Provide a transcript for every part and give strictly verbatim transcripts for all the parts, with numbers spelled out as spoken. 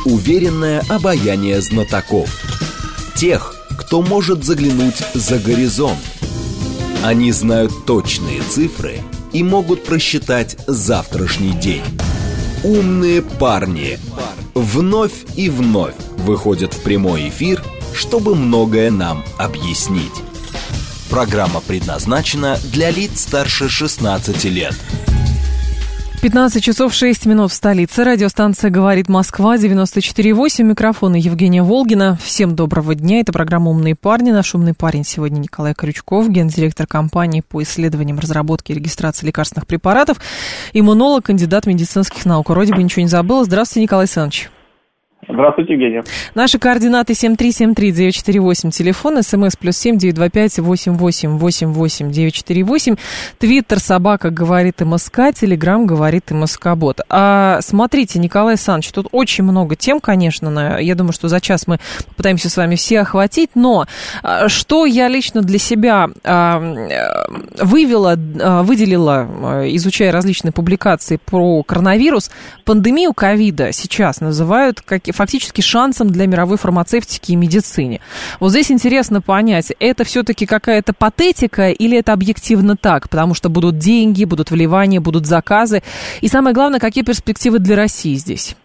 Уверенное обаяние знатоков. Тех, кто может заглянуть за горизонт. Они знают точные цифры и могут просчитать завтрашний день. Умные парни вновь и вновь выходят в прямой эфир, чтобы многое нам объяснить. Программа предназначена для лиц старше шестнадцати лет. пятнадцать часов шесть минут в столице. Радиостанция «Говорит Москва», девяносто четыре восемь. Микрофон Евгения Волгина. Всем доброго дня. Это программа «Умные парни». Наш умный парень сегодня Николай Крючков, гендиректор компании по исследованиям, разработке и регистрации лекарственных препаратов, иммунолог, кандидат медицинских наук. Вроде бы ничего не забыла. Здравствуйте, Николай Александрович. Здравствуйте, Евгения. Наши координаты семь три семь три девять четыре восемь, телефон, смс плюс семь девять два пять восемь восемь восемь восемь девять четыре восемь, твиттер собака говорит МСК, телеграм говорит МСК-бот. А, смотрите, Николай Александрович, тут очень много тем, конечно, на, я думаю, что за час мы попытаемся с вами все охватить, но а, что я лично для себя а, вывела, а, выделила, а, изучая различные публикации про коронавирус, пандемию ковида сейчас называют как фактически шансом для мировой фармацевтики и медицине. Вот здесь интересно понять, это все-таки какая-то патетика или это объективно так? Потому что будут деньги, будут вливания, будут заказы. И самое главное, какие перспективы для России здесь?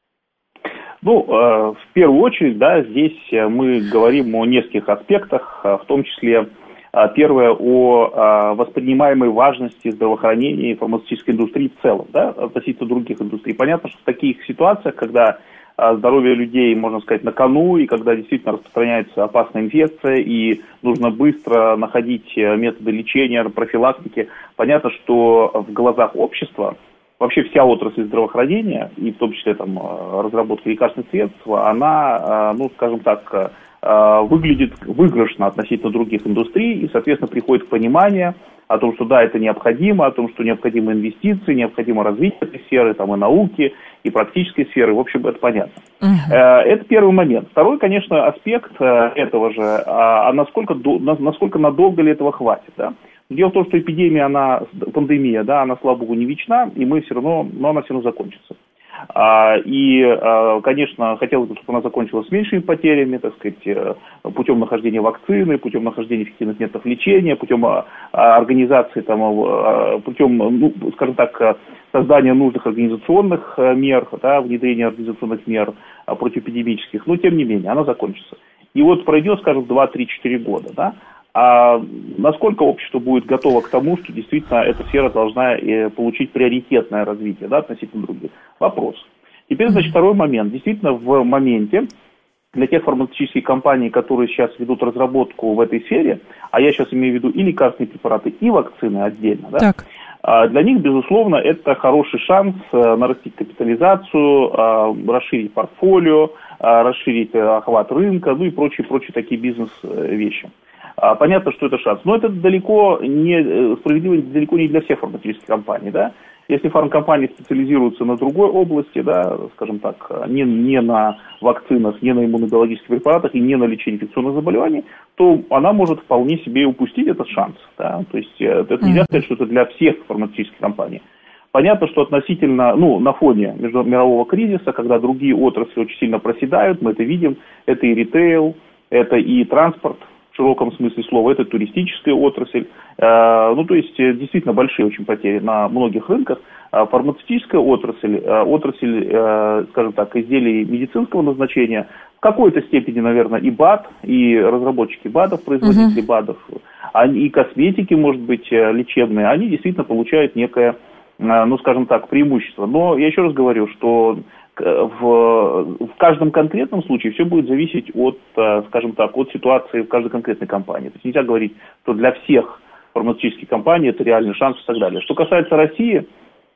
Ну, э, в первую очередь, да, здесь мы говорим о нескольких аспектах, в том числе, э, первое, о э, воспринимаемой важности здравоохранения и фармацевтической индустрии в целом, да, относительно других индустрий. Понятно, что в таких ситуациях, когда здоровье людей, можно сказать, на кону, и когда действительно распространяется опасная инфекция, и нужно быстро находить методы лечения, профилактики, понятно, что в глазах общества вообще вся отрасль здравоохранения, и в том числе там разработка лекарственных средств, она, ну, скажем так, выглядит выигрышно относительно других индустрий, и, соответственно, приходит к пониманию о том, что да, это необходимо, о том, что необходимы инвестиции, необходимо развитие этой сферы, там, и науки, и практической сферы, в общем, это понятно. Uh-huh. Это первый момент. Второй, конечно, аспект этого же, а насколько, насколько надолго ли этого хватит, да? Дело в том, что эпидемия, она, пандемия, да, она, слава богу, не вечна, и мы все равно, но она все равно закончится. И, конечно, хотелось бы, чтобы она закончилась с меньшими потерями, так сказать, путем нахождения вакцины, путем нахождения эффективных методов лечения, путем организации, там, путем, ну, скажем так, создания нужных организационных мер, да, внедрения организационных мер противоэпидемических, но тем не менее, она закончится. И вот пройдет, скажем, два-три-четыре года, да. А насколько общество будет готово к тому, что действительно эта сфера должна получить приоритетное развитие, да, относительно других? Вопрос. Теперь, значит, второй момент. Действительно, в моменте для тех фармацевтических компаний, которые сейчас ведут разработку в этой сфере, а я сейчас имею в виду и лекарственные препараты, и вакцины отдельно, да, так. Для них, безусловно, это хороший шанс нарастить капитализацию, расширить портфолио, расширить охват рынка, ну и прочие-прочие такие бизнес-вещи. Понятно, что это шанс, но это далеко не справедливо, далеко не для всех фармацевтических компаний, да. Если фармкомпании специализируются на другой области, да, скажем так, не, не на вакцинах, не на иммунологических препаратах и не на лечении инфекционных заболеваний, то она может вполне себе упустить этот шанс, да. То есть это нельзя сказать, что это для всех фармацевтических компаний. Понятно, что относительно, ну, на фоне мирового кризиса, когда другие отрасли очень сильно проседают, мы это видим, это и ритейл, это и транспорт, в широком смысле слова, это туристическая отрасль, э, ну, то есть, действительно большие очень потери на многих рынках. А фармацевтическая отрасль, э, отрасль, э, скажем так, изделий медицинского назначения, в какой-то степени, наверное, и БАД, и разработчики БАДов, производители uh-huh. БАДов, они, и косметики, может быть, лечебные, они действительно получают некое, э, ну, скажем так, преимущество. Но я еще раз говорю, что В, в каждом конкретном случае все будет зависеть от, скажем так, от ситуации в каждой конкретной компании. То есть нельзя говорить, что для всех фармацевтических компаний это реальный шанс и так далее. Что касается России,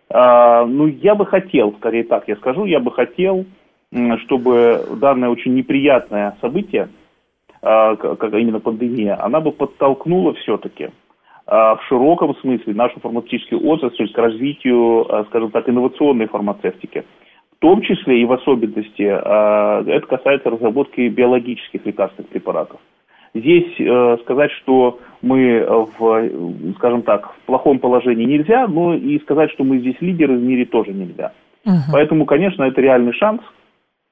э, ну, я бы хотел, скорее так я скажу, я бы хотел, чтобы данное очень неприятное событие, э, как именно пандемия, она бы подтолкнула все-таки э, в широком смысле нашу фармацевтическую отрасль к развитию, э, скажем так, инновационной фармацевтики. В том числе и в особенности это касается разработки биологических лекарственных препаратов. Здесь сказать, что мы в, скажем так, в плохом положении нельзя, но и сказать, что мы здесь лидеры в мире тоже нельзя. Uh-huh. Поэтому, конечно, это реальный шанс.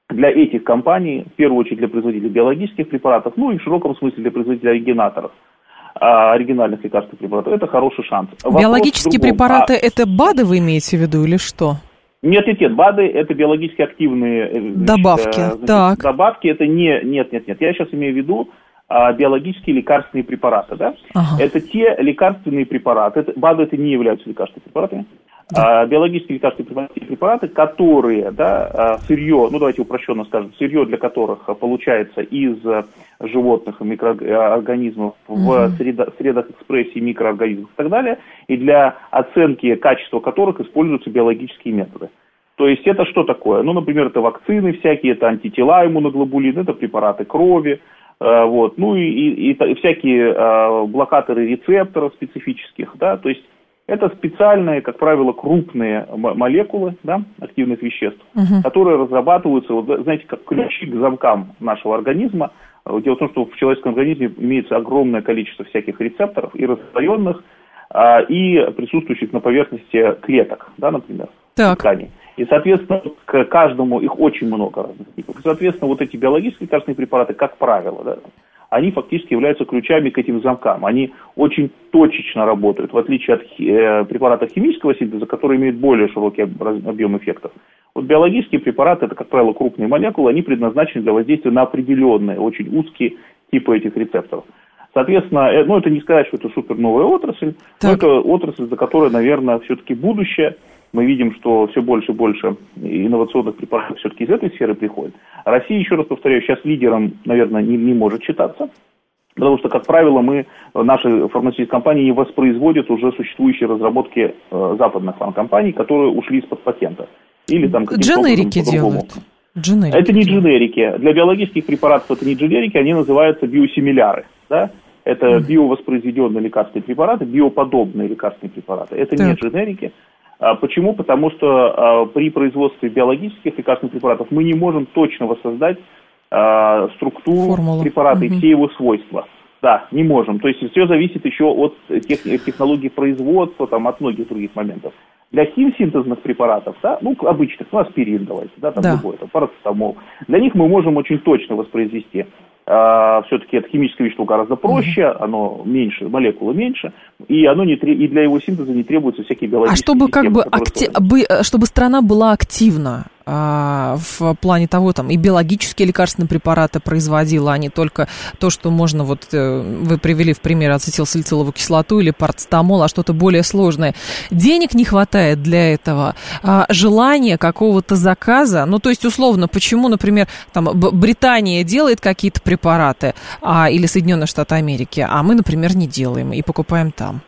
для этих компаний, в первую очередь для производителей биологических препаратов, ну и в широком смысле для производителей оригинаторов, оригинальных лекарственных препаратов, это хороший шанс. Биологические препараты а... это БАДы вы имеете в виду или что? Нет, нет, нет, БАДы это биологически активные добавки. Значит, так. Добавки это не, нет, нет, нет. Я сейчас имею в виду а, биологические лекарственные препараты, да? Ага. Это те лекарственные препараты, это, БАДы это не являются лекарственными препаратами. Да. А, биологические лекарственные препараты, которые, да, сырье, ну давайте упрощенно скажем, сырье для которых получается из животных и микроорганизмов угу. в средах, средах экспрессии микроорганизмов и так далее, и для оценки качества которых используются биологические методы. То есть это что такое? Ну, например, это вакцины всякие, это антитела, иммуноглобулин, это препараты крови, э, вот, ну и, и, и всякие э, блокаторы рецепторов специфических, да, то есть это специальные, как правило, крупные молекулы, да, активных веществ, угу. которые разрабатываются, вот, знаете, как ключи к замкам нашего организма. Дело в том, что в человеческом организме имеется огромное количество всяких рецепторов, и раздвоенных, а, и присутствующих на поверхности клеток, да, например, тканей. И, соответственно, к каждому, их очень много разных типов. И, соответственно, вот эти биологические лекарственные препараты, как правило, да, они фактически являются ключами к этим замкам. Они очень точечно работают, в отличие от э, препаратов химического синтеза, которые имеют более широкий объем эффектов. Вот биологические препараты, это, как правило, крупные молекулы, они предназначены для воздействия на определенные, очень узкие типы этих рецепторов. Соответственно, э, ну, это не сказать, что это супер новая отрасль, так. но это отрасль, за которой, наверное, все-таки будущее. Мы видим, что все больше и больше инновационных препаратов все-таки из этой сферы приходит. Россия, еще раз повторяю, сейчас лидером, наверное, не, не может считаться, потому что, как правило, мы, наши фармацевтические компании не воспроизводят уже существующие разработки э, западных фармкомпаний, которые ушли из-под патента. Или там каким-то дженерики делают. Дженерики это не дженерики. Для биологических препаратов это не дженерики, они называются биосимиляры. Да? Это mm. биовоспроизведенные лекарственные препараты, биоподобные лекарственные препараты. Это так. не дженерики. Почему? Потому что а, при производстве биологических лекарственных препаратов мы не можем точно воссоздать а, структуру Формулу. препарата угу. и все его свойства. Да, не можем. То есть все зависит еще от тех, технологий производства, там, от многих других моментов. Для химсинтезных препаратов, да, ну, обычных, ну, аспирин давайте, да, там да. любой, там, парацетамол, для них мы можем очень точно воспроизвести. Uh, все-таки это химическое вещество гораздо проще, mm-hmm. оно меньше, молекулы меньше, и оно не и для его синтеза не требуются всякие биологические. А чтобы системы, как бы, акти... бы чтобы страна была активна а, в плане того, там и биологические лекарственные препараты производила, а не только то, что можно, вот вы привели в пример ацетилсалициловую кислоту или парацетамол, а что-то более сложное. Денег не хватает для этого, а, желания какого-то заказа, ну то есть условно, почему, например, там Британия делает какие-то препараты, препараты, а, или Соединенные Штаты Америки, а мы, например, не делаем и покупаем там?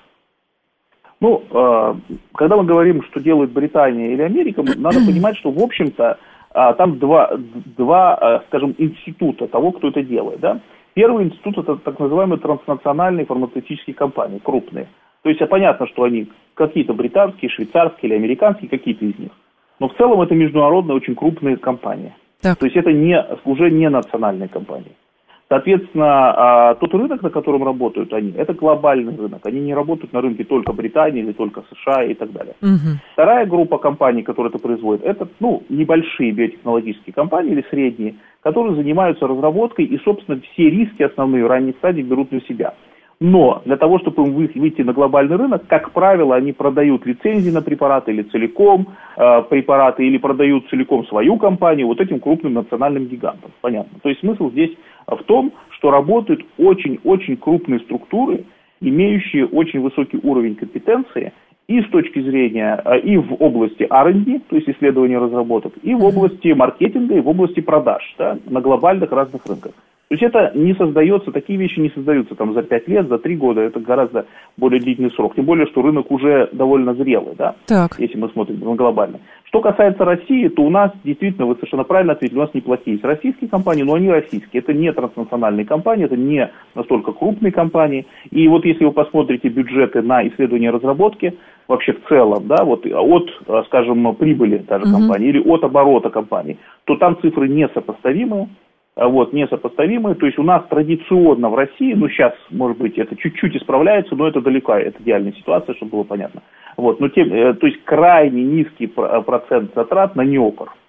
Ну, э, когда мы говорим, что делает Британия или Америка, надо понимать, что, в общем-то, э, там два, два э, скажем, института того, кто это делает. Да? Первый институт – это так называемые транснациональные фармацевтические компании, крупные. То есть, понятно, что они какие-то британские, швейцарские или американские, какие-то из них. Но в целом это международные, очень крупные компании. Так. То есть это не, уже не национальные компании. Соответственно, тот рынок, на котором работают они, это глобальный рынок. Они не работают на рынке только Британии или только США и так далее. Угу. Вторая группа компаний, которые это производят, это ну, небольшие биотехнологические компании или средние, которые занимаются разработкой и, собственно, все риски основные в ранней стадии берут на себя. Но для того, чтобы им выйти на глобальный рынок, как правило, они продают лицензии на препараты или целиком э, препараты, или продают целиком свою компанию вот этим крупным национальным гигантам. Понятно. То есть смысл здесь в том, что работают очень-очень крупные структуры, имеющие очень высокий уровень компетенции и с точки зрения, э, и в области ар энд ди, то есть исследования и разработок, и в области маркетинга, и в области продаж, да, на глобальных разных рынках. То есть это не создается, такие вещи не создаются там за пять лет, за три года, это гораздо более длительный срок. Тем более, что рынок уже довольно зрелый, да, так. если мы смотрим на глобально. Что касается России, то у нас действительно, вы совершенно правильно ответили, у нас неплохие есть российские компании, но они российские. Это не транснациональные компании, это не настолько крупные компании. И вот если вы посмотрите бюджеты на исследования и разработки, вообще в целом, да, вот от, скажем, прибыли даже uh-huh. компании или от оборота компании, то там цифры несопоставимые. Вот, несопоставимые. То есть у нас традиционно в России, ну сейчас, может быть, это чуть-чуть исправляется, но это далеко, это идеальная ситуация, чтобы было понятно. Вот, но тем, то есть крайне низкий процент затрат на неопор.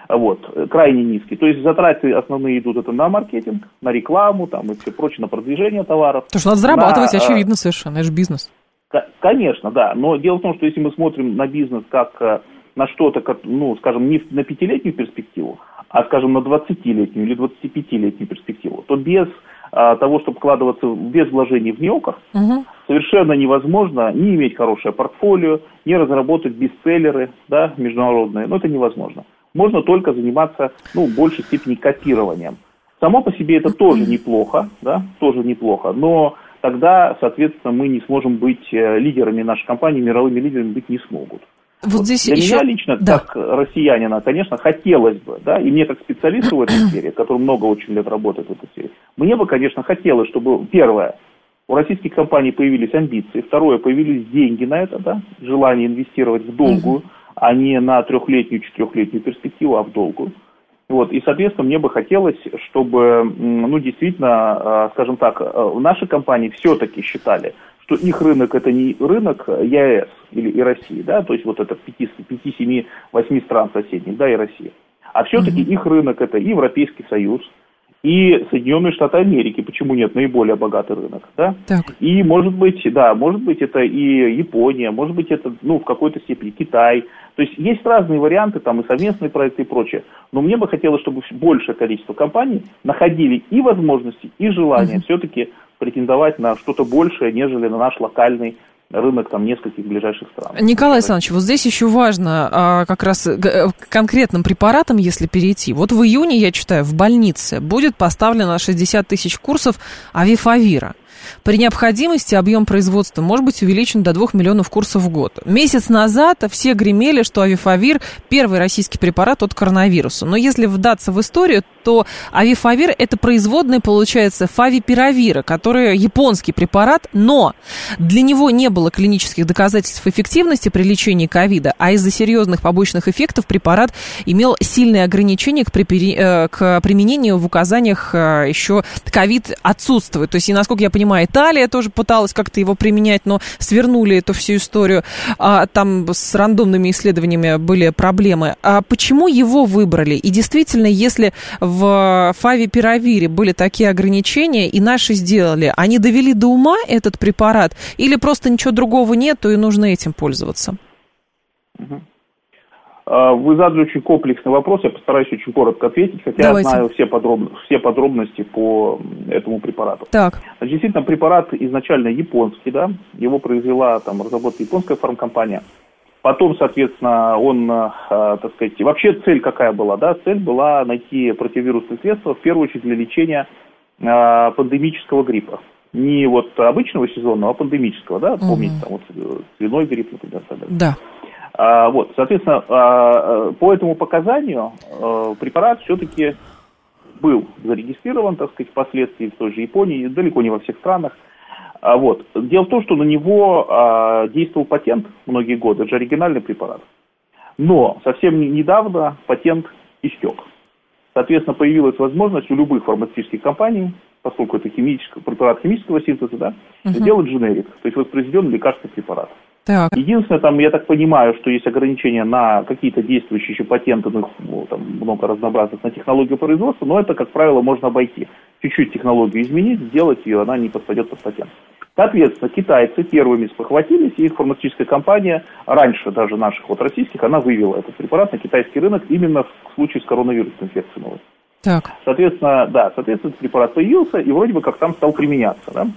Вот, крайне низкий. То есть затраты основные идут это на маркетинг, на рекламу там, и все прочее, на продвижение товаров. Потому что надо зарабатывать, на, очевидно совершенно, это же бизнес. Конечно, да. Но дело в том, что если мы смотрим на бизнес как на что-то, ну, скажем, не на пятилетнюю перспективу, а, скажем, на двадцатилетнюю или двадцатипятилетнюю перспективу, то без а, того, чтобы вкладываться, без вложений в неоках, угу. совершенно невозможно не иметь хорошее портфолио, не разработать бестселлеры, да, международные. Но это невозможно. Можно только заниматься, ну, в большей степени копированием. Само по себе это тоже неплохо, да, тоже неплохо, но тогда, соответственно, мы не сможем быть лидерами, нашей компании, мировыми лидерами быть не смогут. Вот вот здесь для еще... меня лично, да. как россиянина, конечно, хотелось бы, да, и мне как специалисту в этой сфере, который много очень лет работает в этой сфере, мне бы, конечно, хотелось, чтобы, первое, у российских компаний появились амбиции, второе, появились деньги на это, да, желание инвестировать в долгую, а не на трехлетнюю, четырехлетнюю перспективу, а в долгую. Вот, и, соответственно, мне бы хотелось, чтобы, ну, действительно, скажем так, наши компании все-таки считали, что их рынок это не рынок ЕАЭС или и России, да, то есть вот это пять, семь, восемь стран соседних, да, и Россия. А все-таки mm-hmm. их рынок это и Европейский Союз, и Соединенные Штаты Америки, почему нет, наиболее богатый рынок, да, так. И может быть, да, может быть это и Япония, может быть это, ну, в какой-то степени Китай, то есть есть разные варианты, там и совместные проекты и прочее, но мне бы хотелось, чтобы большее количество компаний находили и возможности, и желание mm-hmm. все-таки претендовать на что-то большее, нежели на наш локальный рынок там нескольких ближайших стран. Николай Александрович, вот здесь еще важно а, как раз к конкретным препаратам, если перейти. Вот в июне, я читаю, в больнице будет поставлено шестьдесят тысяч курсов авифавира. При необходимости объем производства может быть увеличен до двух миллионов курсов в год. Месяц назад все гремели, что авифавир – первый российский препарат от коронавируса. Но если вдаться в историю, то авифавир – это производная, получается, фавипиравира, который японский препарат, но для него не было клинических доказательств эффективности при лечении ковида, а из-за серьезных побочных эффектов препарат имел сильные ограничения к, припери... к применению в указаниях еще ковид отсутствует. То есть, и, насколько я понимаю, Италия тоже пыталась как-то его применять, но свернули эту всю историю. А, там с рандомными исследованиями были проблемы. А почему его выбрали? И действительно, если в фавипиравире были такие ограничения, и наши сделали, они довели до ума этот препарат? Или просто ничего другого нет, и нужно этим пользоваться? Угу. Вы задали очень комплексный вопрос, я постараюсь очень коротко ответить, хотя Давайте. я знаю все, подробно, все подробности по этому препарату. Так. Значит, действительно, препарат изначально японский, да, его произвела, там, разработала японская фармкомпания. Потом, соответственно, он, э, так сказать, вообще цель какая была, да, цель была найти противовирусные средства, в первую очередь для лечения э, пандемического гриппа. Не вот обычного сезонного, а пандемического, да, помните, угу. там вот свиной грипп, например, так далее. Да. А, вот, соответственно, а, по этому показанию а, препарат все-таки был зарегистрирован, так сказать, впоследствии в той же Японии, далеко не во всех странах. А, вот. Дело в том, что на него а, действовал патент многие годы, это же оригинальный препарат. Но совсем недавно патент истек. Соответственно, появилась возможность у любых фармацевтических компаний, поскольку это химический, препарат химического синтеза, да, uh-huh. сделать дженерик, то есть воспроизведен лекарственный препарат. Так. Единственное, там, я так понимаю, что есть ограничения на какие-то действующие еще патенты, ну, там много разнообразных, на технологию производства, но это, как правило, можно обойти. Чуть-чуть технологию изменить, сделать ее, она не подпадет под патент. Соответственно, китайцы первыми спохватились, и их фармацевтическая компания, раньше даже наших вот российских, она вывела этот препарат на китайский рынок именно в случае с коронавирусной инфекцией новой. Так. Соответственно, да, соответственно, этот препарат появился и вроде бы как там стал применяться, да.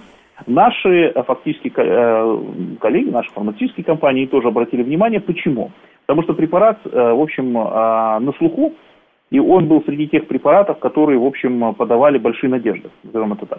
Наши фактически коллеги, наши фармацевтические компании тоже обратили внимание. Почему? Потому что препарат, в общем, на слуху, и он был среди тех препаратов, которые, в общем, подавали большие надежды, назовем это так.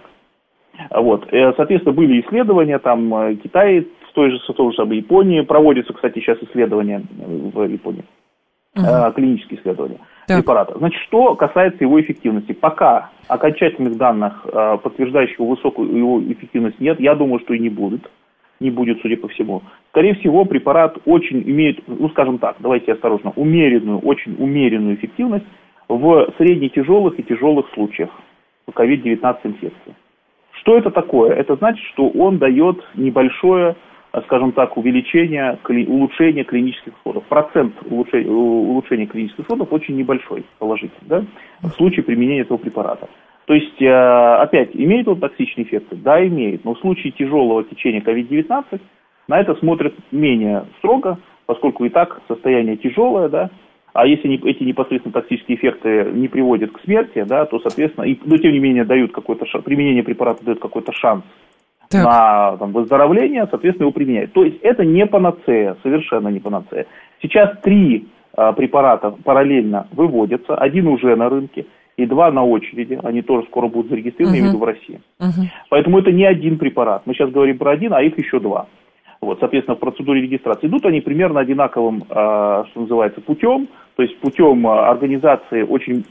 Вот. Соответственно, были исследования, там Китай, в той же, в той же самой Японии, проводятся, кстати, сейчас исследования в Японии, uh-huh. клинические исследования так. препарата. Значит, что касается его эффективности, пока окончательных данных, подтверждающих высокую его эффективность, нет, я думаю, что и не будет, не будет, судя по всему. Скорее всего, препарат очень имеет, ну, скажем так, давайте осторожно, умеренную, очень умеренную эффективность в средне-тяжелых и тяжелых случаях ковид девятнадцать инфекции. Что это такое? Это значит, что он дает небольшое скажем так, увеличения, улучшения клинических исходов. Процент улучшения, улучшения клинических исходов очень небольшой, положительный, да, в случае применения этого препарата. То есть, опять, имеет он токсичные эффекты? Да, имеет. Но в случае тяжелого течения ковид девятнадцать на это смотрят менее строго, поскольку и так состояние тяжелое, да, а если не, эти непосредственно токсические эффекты не приводят к смерти, да, то, соответственно, и, но тем не менее дают какой-то шанс, применение препарата дает какой-то шанс так. на там, выздоровление, соответственно, его применяют. То есть это не панацея, совершенно не панацея. Сейчас три а, препарата параллельно выводятся, один уже на рынке и два на очереди, они тоже скоро будут зарегистрированы, uh-huh. я имею в виду в России. Uh-huh. Поэтому это не один препарат, мы сейчас говорим про один, а их еще два. Вот, соответственно, в процедуре регистрации идут они примерно одинаковым, э, что называется, путем, то есть путем организации очень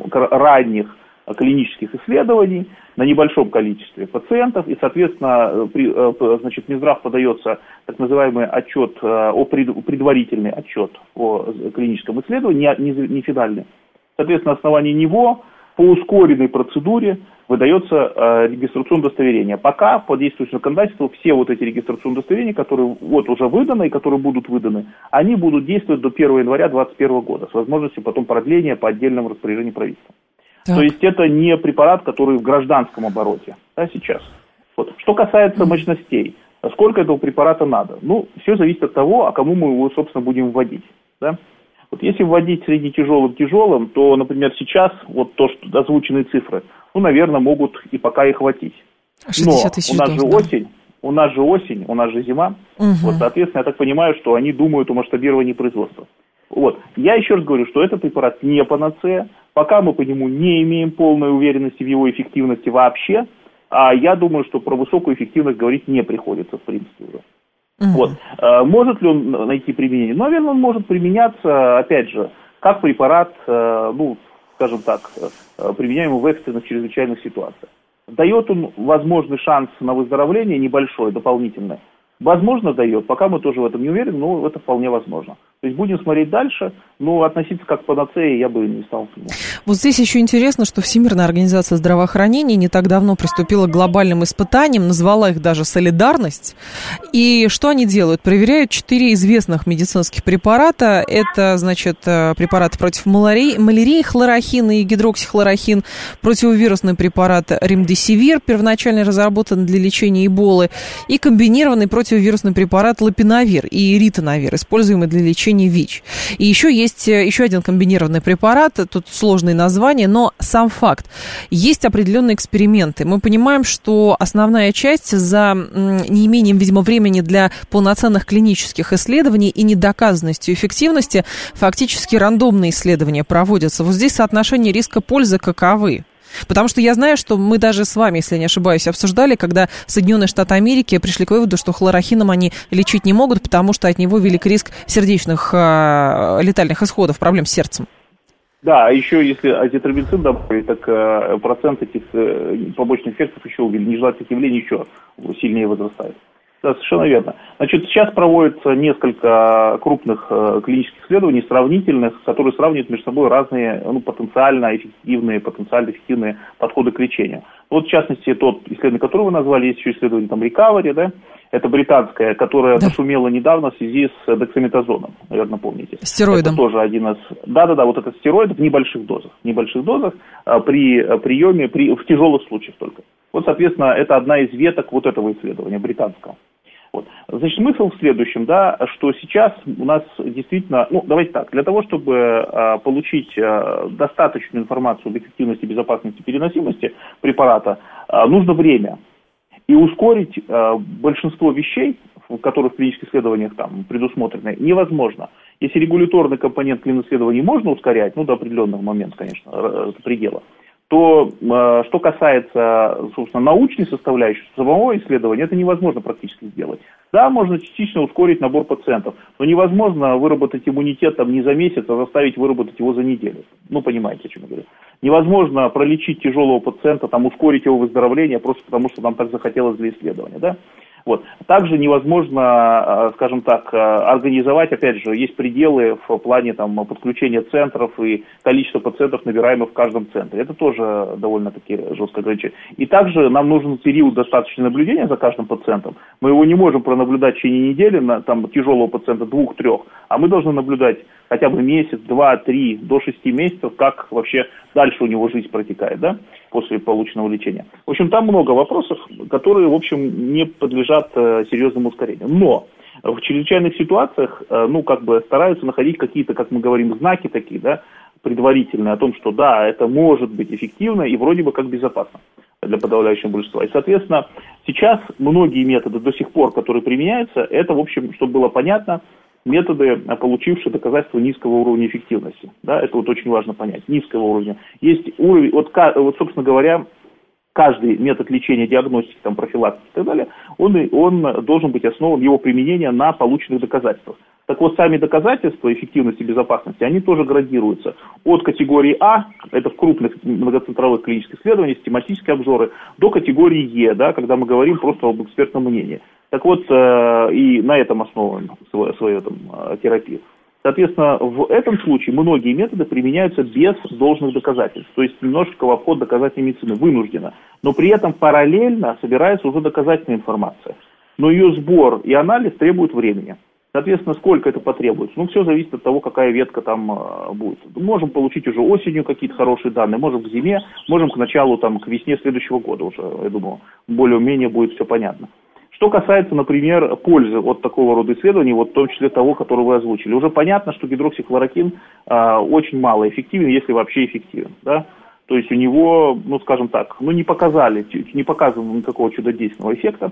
ранних клинических исследований на небольшом количестве пациентов, и, соответственно, при, э, значит, Минздрав подается так называемый отчет, э, о пред, предварительный отчет о клиническом исследовании, не, не, не финальный. Соответственно, на основании него по ускоренной процедуре выдается э, регистрационное удостоверение. Пока по действующему законодательству все вот эти регистрационные удостоверения, которые вот уже выданы и которые будут выданы, они будут действовать до первого января две тысячи двадцать первого года с возможностью потом продления по отдельному распоряжению правительства. Так. То есть это не препарат, который в гражданском обороте, да, сейчас. Вот. Что касается мощностей, сколько этого препарата надо? Ну, все зависит от того, а кому мы его, собственно, будем вводить, да? Вот если вводить среднетяжелым-тяжелым, то, например, сейчас вот то, что озвученные цифры, ну, наверное, могут и пока и хватить. Но у нас же да. осень, у нас же осень, у нас же зима. Угу. Вот, соответственно, я так понимаю, что они думают о масштабировании производства. Вот. Я еще раз говорю, что этот препарат не панацея. Пока мы по нему не имеем полной уверенности в его эффективности вообще. А я думаю, что про высокую эффективность говорить не приходится, в принципе, уже. Uh-huh. Вот. Может ли он найти применение? Ну, наверное, он может применяться, опять же, как препарат, ну, скажем так, применяемый в экстренных чрезвычайных ситуациях. Дает он возможный шанс на выздоровление небольшой, дополнительный. Возможно, дает, пока мы тоже в этом не уверены, но это вполне возможно. То есть будем смотреть дальше, но относиться как к панацее я бы не стал. Вот здесь еще интересно, что Всемирная организация здравоохранения не так давно приступила к глобальным испытаниям, назвала их даже «Солидарность». И что они делают? Проверяют четыре известных медицинских препарата. Это, значит, препараты против малярии, малярии хлорохин и гидроксихлорохин, противовирусный препарат ремдесивир, первоначально разработан для лечения эболы, и комбинированный противовирусный препарат лопинавир и ритонавир, используемый для лечения ВИЧ. И еще есть еще один комбинированный препарат, тут сложные названия, но сам факт. Есть определенные эксперименты. Мы понимаем, что основная часть за неимением, видимо, времени для полноценных клинических исследований и недоказанностью эффективности фактически рандомные исследования проводятся. Вот здесь соотношение риска-пользы каковы? Потому что я знаю, что мы даже с вами, если я не ошибаюсь, обсуждали, когда Соединенные Штаты Америки пришли к выводу, что хлорохином они лечить не могут, потому что от него велик риск сердечных э, летальных исходов, проблем с сердцем. Да, а еще если азитромицин добавить, так э, процент этих э, побочных эффектов еще увеличивается, нежелательных явлений еще сильнее возрастает. Да, совершенно верно. Значит, сейчас проводится несколько крупных э, клинических исследований, сравнительных, которые сравнивают между собой разные, ну, потенциально эффективные, потенциально эффективные подходы к лечению. Вот, в частности, тот исследование, которое вы назвали, есть еще исследование там Recovery, да, это британское, которое да. нашумело недавно в связи с дексаметазоном, наверное, помните. Стероидом. Это тоже один из... Да-да-да, вот этот стероид в небольших дозах. В небольших дозах а, при приеме, при, в тяжелых случаях только. Вот, соответственно, это одна из веток вот этого исследования, британского. Вот. Значит, смысл в следующем, да, что сейчас у нас действительно, ну, давайте так, для того, чтобы э, получить э, достаточную информацию об эффективности, безопасности, переносимости препарата, э, нужно время. И ускорить э, большинство вещей, которые в клинических исследованиях там предусмотрены, невозможно. Если регуляторный компонент клинических можно ускорять, ну, до определенного момента, конечно, до предела, то, э, что касается, собственно, научной составляющей самого исследования, это невозможно практически сделать. Да, можно частично ускорить набор пациентов, но невозможно выработать иммунитет там не за месяц, а заставить выработать его за неделю. Ну, понимаете, о чем я говорю. Невозможно пролечить тяжелого пациента, там, ускорить его выздоровление, просто потому что нам так захотелось для исследования, да. Вот. Также невозможно, скажем так, организовать, опять же, есть пределы в плане там, подключения центров и количества пациентов, набираемых в каждом центре. Это тоже довольно-таки жестко ограничение. И также нам нужен период достаточного наблюдения за каждым пациентом. Мы его не можем пронаблюдать в течение недели, на там, тяжелого пациента двух-трех, а мы должны наблюдать хотя бы месяц, два, три, до шести месяцев, как вообще дальше у него жизнь протекает, да, после полученного лечения. В общем, там много вопросов, которые, в общем, не подлежат э, серьезному ускорению. Но в чрезвычайных ситуациях, э, ну, как бы стараются находить какие-то, как мы говорим, знаки такие, да, предварительные о том, что да, это может быть эффективно и вроде бы как безопасно для подавляющего большинства. И, соответственно, сейчас многие методы до сих пор, которые применяются, это, в общем, чтобы было понятно, методы, получившие доказательства низкого уровня эффективности. Да, это вот очень важно понять. Низкого уровня. Есть уровень, вот, вот собственно говоря, каждый метод лечения, диагностики, там, профилактики и так далее, он, он должен быть основан, его применение на полученных доказательствах. Так вот, сами доказательства эффективности и безопасности, они тоже градируются. От категории А, это в крупных многоцентровых клинических исследованиях, тематические обзоры, до категории Е, да, когда мы говорим просто об экспертном мнении. Так вот, э, и на этом основана свою, свою там, терапию. Соответственно, в этом случае многие методы применяются без должных доказательств, то есть немножечко в обход доказательной медицины, вынужденно. Но при этом параллельно собирается уже доказательная информация. Но ее сбор и анализ требуют времени. Соответственно, сколько это потребуется? Ну, все зависит от того, какая ветка там э, будет. Можем получить уже осенью какие-то хорошие данные, можем к зиме, можем к началу, там, к весне следующего года уже, я думаю, более-менее будет все понятно. Что касается, например, пользы от такого рода исследований, вот в том числе того, который вы озвучили, уже понятно, что гидроксихлороquine э, очень мало эффективен, если вообще эффективен, да? То есть у него, ну, скажем так, ну, не показали, не показано никакого чудодейственного эффекта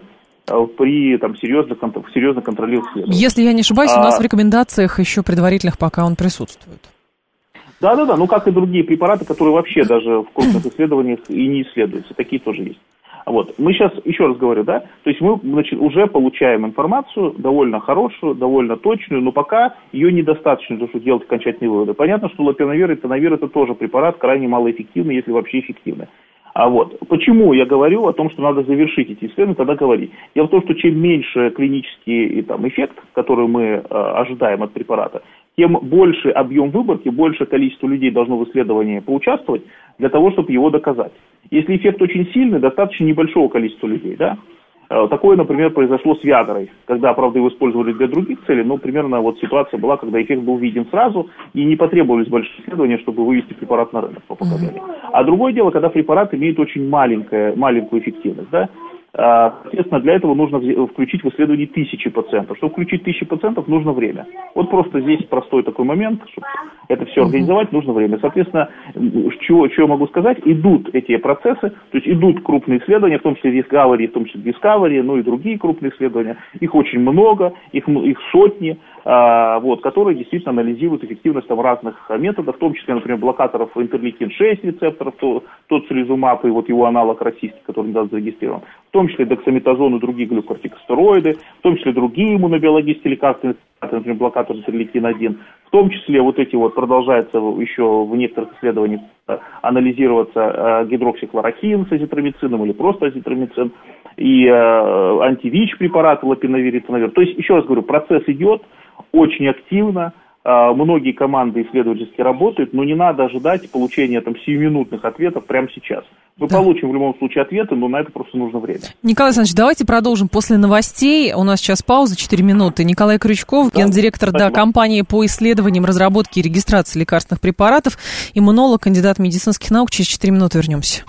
при там, серьезно, серьезно контролируемых исследованиях. Если я не ошибаюсь, а... у нас в рекомендациях еще предварительных пока он присутствует. Да-да-да, ну как и другие препараты, которые вообще даже в крупных исследованиях и не исследуются, такие тоже есть. Вот. Мы сейчас, еще раз говорю, да, то есть мы, значит, уже получаем информацию довольно хорошую, довольно точную, но пока ее недостаточно для того, чтобы делать окончательные выводы. Понятно, что лопинавир и тонавир это тоже препарат крайне малоэффективный, если вообще эффективный. А вот почему я говорю о том, что надо завершить эти исследования, тогда говорить. Дело в том, что чем меньше клинический там, эффект, который мы э, ожидаем от препарата, тем больше объем выборки, большее количество людей должно в исследовании поучаствовать для того, чтобы его доказать. Если эффект очень сильный, достаточно небольшого количества людей, да? Такое, например, произошло с Виагрой, когда, правда, его использовали для других целей, но примерно вот ситуация была, когда эффект был виден сразу, и не потребовались большие исследования, чтобы вывести препарат на рынок по показаниям. А другое дело, когда препарат имеет очень маленькое, маленькую эффективность, да? Соответственно, для этого нужно включить в исследовании тысячи пациентов. Чтобы включить тысячи пациентов, нужно время. Вот просто здесь простой такой момент, чтобы это все организовать, нужно время. Соответственно, что, что я могу сказать, идут эти процессы, то есть идут крупные исследования, в том числе Discovery, в том числе Discovery, ну и другие крупные исследования. Их очень много, их, их сотни, а, вот, которые действительно анализируют эффективность там, разных методов, в том числе, например, блокаторов интерлейкин шесть рецепторов, то, тот солизумаб и вот его аналог российский, который недавно зарегистрирован, в том числе дексаметазон и другие глюкортикостероиды, в том числе другие иммунобиологические лекарства, например, блокатор интерлейкин один, в том числе вот эти вот продолжается еще в некоторых исследованиях анализироваться гидроксихлороquine с азитромицином или просто азитромицин, и э, антивич препараты лопинавир и тонавир. То есть, еще раз говорю, процесс идет очень активно, э, многие команды исследовательские работают, но не надо ожидать получения там сиюминутных ответов прямо сейчас. Мы да. получим в любом случае ответы, но на это просто нужно время. Николай Александрович, давайте продолжим после новостей. У нас сейчас пауза, четыре минуты. Николай Крючков, да, гендиректор да, компании по исследованиям, разработке и регистрации лекарственных препаратов, иммунолог, кандидат медицинских наук. Через четыре минуты вернемся.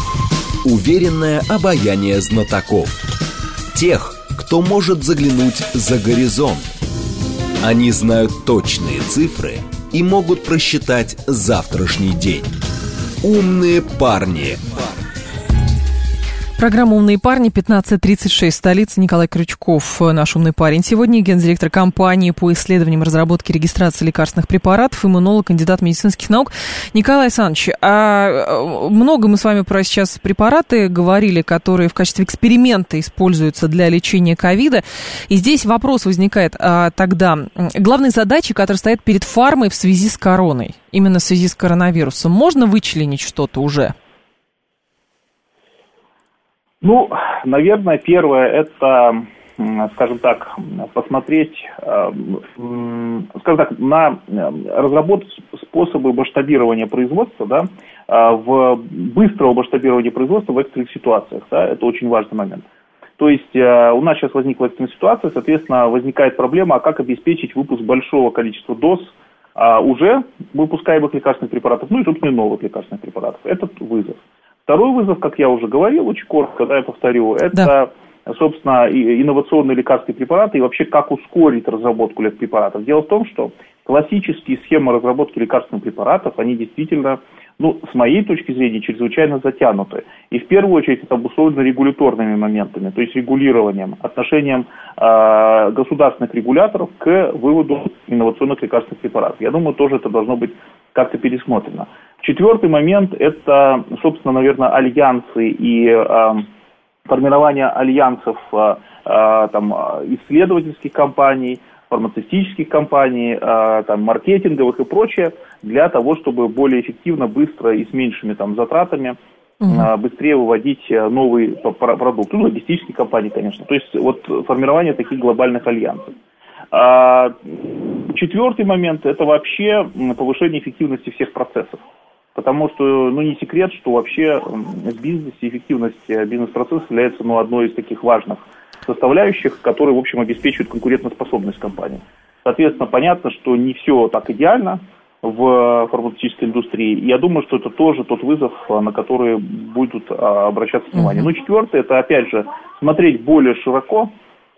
Уверенное обаяние знатоков. Тех, кто может заглянуть за горизонт. Они знают точные цифры и могут просчитать завтрашний день. Умные парни. Программа «Умные парни», пятнадцать тридцать шесть, столица. Николай Крючков, наш умный парень. Сегодня гендиректор компании по исследованиям, разработке и регистрации лекарственных препаратов, иммунолог, кандидат медицинских наук. Николай Александрович, а много мы с вами про сейчас препараты говорили, которые в качестве эксперимента используются для лечения ковида. И здесь вопрос возникает а, тогда. Главные задачи, которые стоят перед фармой в связи с короной, именно в связи с коронавирусом, можно вычленить что-то уже? Ну, наверное, первое, это, скажем так, посмотреть, скажем так, на разработать способы масштабирования производства, да, в быстрого масштабирования производства в экстренных ситуациях, да, это очень важный момент. То есть у нас сейчас возникла экстренная ситуация, соответственно, возникает проблема, а как обеспечить выпуск большого количества доз уже выпускаемых лекарственных препаратов, ну и, собственно, новых лекарственных препаратов. Это вызов. Второй вызов, как я уже говорил, очень коротко, да, я повторю, это, да. собственно, инновационные лекарственные препараты и вообще как ускорить разработку препаратов. Дело в том, что классические схемы разработки лекарственных препаратов, они действительно, ну, с моей точки зрения, чрезвычайно затянуты. И в первую очередь это обусловлено регуляторными моментами, то есть регулированием, отношением э, государственных регуляторов к выводу инновационных лекарственных препаратов. Я думаю, тоже это должно быть как-то пересмотрено. Четвертый момент – это, собственно, наверное, альянсы и э, формирование альянсов э, э, там, исследовательских компаний, фармацевтических компаний, э, там, маркетинговых и прочее, для того, чтобы более эффективно, быстро и с меньшими там, затратами uh-huh. быстрее выводить новый продукт. Ну, логистические компании, конечно. То есть вот формирование таких глобальных альянсов. А, четвертый момент – это вообще повышение эффективности всех процессов. Потому что, ну, не секрет, что вообще в бизнесе эффективность бизнес-процесса является, ну, одной из таких важных составляющих, которые, в общем, обеспечивают конкурентоспособность компании. Соответственно, понятно, что не все так идеально в фармацевтической индустрии. Я думаю, что это тоже тот вызов, на который будут обращаться внимание. Uh-huh. Ну, четвертое, это, опять же, смотреть более широко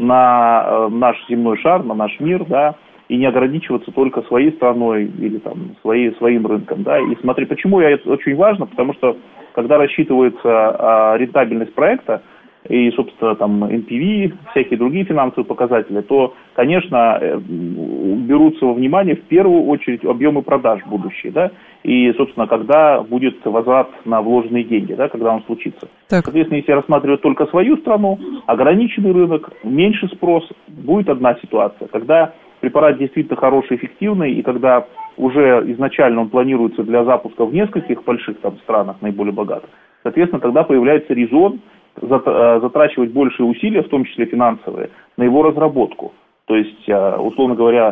на наш земной шар, на наш мир, да, и не ограничиваться только своей страной или там своей, своим рынком, да, и смотри, почему я, это очень важно, потому что, когда рассчитывается а, рентабельность проекта, и, собственно, там, эн пи ви, всякие другие финансовые показатели, то, конечно, берутся во внимание в первую очередь объемы продаж будущие, да, и, собственно, когда будет возврат на вложенные деньги, да, когда он случится. Так. Соответственно, если рассматривать только свою страну, ограниченный рынок, меньше спрос, будет одна ситуация. Когда препарат действительно хороший, эффективный, и когда уже изначально он планируется для запуска в нескольких больших там странах, наиболее богатых, соответственно, тогда появляется резон затрачивать большие усилия, в том числе финансовые, на его разработку. То есть, условно говоря,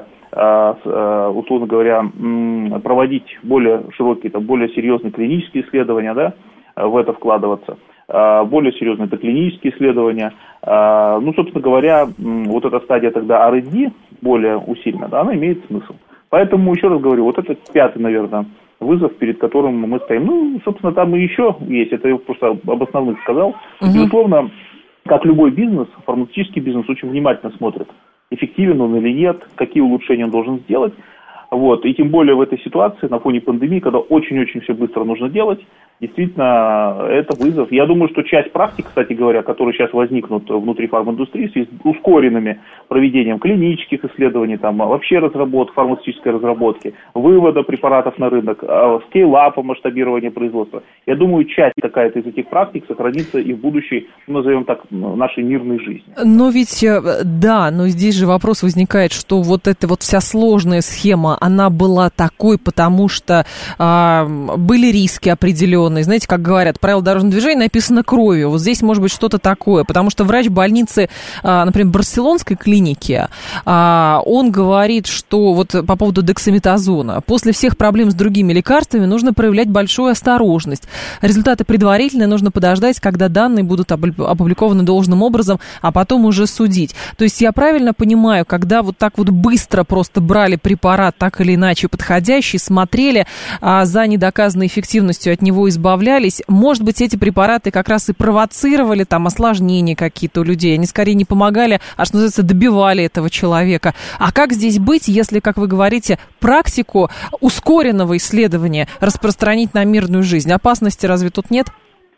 условно говоря, проводить более широкие, там, более серьезные клинические исследования, да, в это вкладываться, более серьезные доклинические исследования. Ну, собственно говоря, вот эта стадия тогда ар энд ди более усилена, да, она имеет смысл. Поэтому, еще раз говорю, вот это пятый, наверное, вызов, перед которым мы стоим. Ну, собственно, там и еще есть, это я просто об основных сказал. Uh-huh. Безусловно, как любой бизнес, фармацевтический бизнес очень внимательно смотрит, эффективен он или нет, какие улучшения он должен сделать. Вот. И тем более в этой ситуации, на фоне пандемии, когда очень-очень все быстро нужно делать, действительно, это вызов. Я думаю, что часть практик, кстати говоря, которые сейчас возникнут внутри фарминдустрии, с ускоренными проведением клинических исследований, там, вообще разработки, фармацевтической разработки, вывода препаратов на рынок, скейл-апа, масштабирования производства. Я думаю, часть какая-то из этих практик сохранится и в будущей, назовем так, нашей мирной жизни. Но ведь, да, но здесь же вопрос возникает, что вот эта вот вся сложная схема, она была такой, потому что а, были риски определенные. Знаете, как говорят, правила дорожного движения написано кровью. Вот здесь может быть что-то такое, потому что врач больницы, а, например, барселонской клиники, а, он говорит, что вот по поводу дексаметазона, после всех проблем с другими лекарствами нужно проявлять большую осторожность. Результаты предварительные нужно подождать, когда данные будут опубликованы должным образом, а потом уже судить. То есть я правильно понимаю, когда вот так вот быстро просто брали препарат, так или иначе подходящий, смотрели а, за недоказанной эффективностью, от него избавлялись. Может быть, эти препараты как раз и провоцировали там осложнения какие-то у людей. Они скорее не помогали, а, что называется, добивали этого человека. А как здесь быть, если, как вы говорите, практику ускоренного исследования распространить на мирную жизнь? Опасности разве тут нет?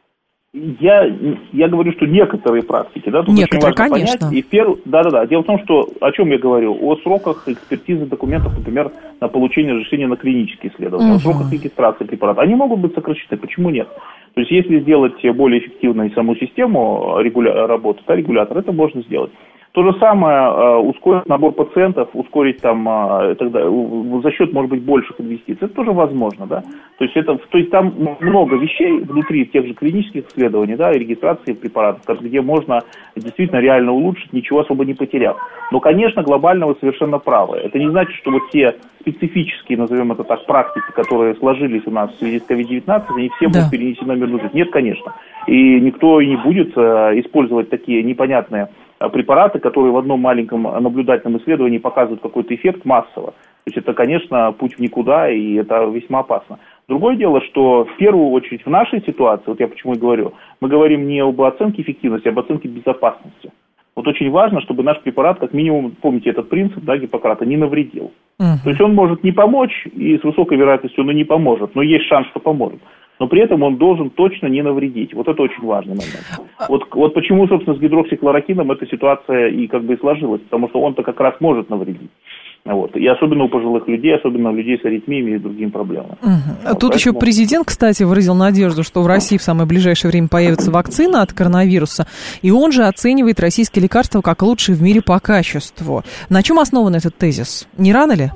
Я, я говорю, что некоторые практики, да, тут некоторые, очень важно конечно. понять. И перв... Да, да, да. Дело в том, что о чем я говорю, о сроках экспертизы документов, например, на получение разрешения на клинические исследования, угу. о сроках регистрации препарата. Они могут быть сокращены. Почему нет? То есть, если сделать более эффективной саму систему регуля... работы, да, регулятор, это можно сделать. То же самое, ускорить набор пациентов, ускорить там, тогда, за счет, может быть, больших инвестиций. Это тоже возможно, да. То есть, это, то есть там много вещей внутри тех же клинических исследований, да, и регистрации препаратов, где можно действительно реально улучшить, ничего особо не потеряв. Но, конечно, глобально вы совершенно правы. Это не значит, что вот те специфические, назовем это так, практики, которые сложились у нас в связи с ковид девятнадцать, они все да. будут перенесены в мирную жизнь. Нет, конечно. И никто и не будет использовать такие непонятные препараты, которые в одном маленьком наблюдательном исследовании показывают какой-то эффект массово. То есть это, конечно, путь в никуда, и это весьма опасно. Другое дело, что в первую очередь в нашей ситуации, вот я почему и говорю, мы говорим не об оценке эффективности, а об оценке безопасности. Вот очень важно, чтобы наш препарат, как минимум, помните этот принцип, да, Гиппократа, не навредил. Uh-huh. То есть он может не помочь, и с высокой вероятностью он и не поможет, но есть шанс, что поможет. Но при этом он должен точно не навредить. Вот это очень важный момент. Вот, вот почему, собственно, с гидроксихлорокином эта ситуация и как бы и сложилась, потому что он-то как раз может навредить. Вот. И особенно у пожилых людей, особенно у людей с аритмиями и другими проблемами. Угу. Вот, Тут поэтому... еще президент, кстати, выразил надежду, что в России в самое ближайшее время появится вакцина от коронавируса, и он же оценивает российские лекарства как лучшие в мире по качеству. На чем основан этот тезис? Не рано ли?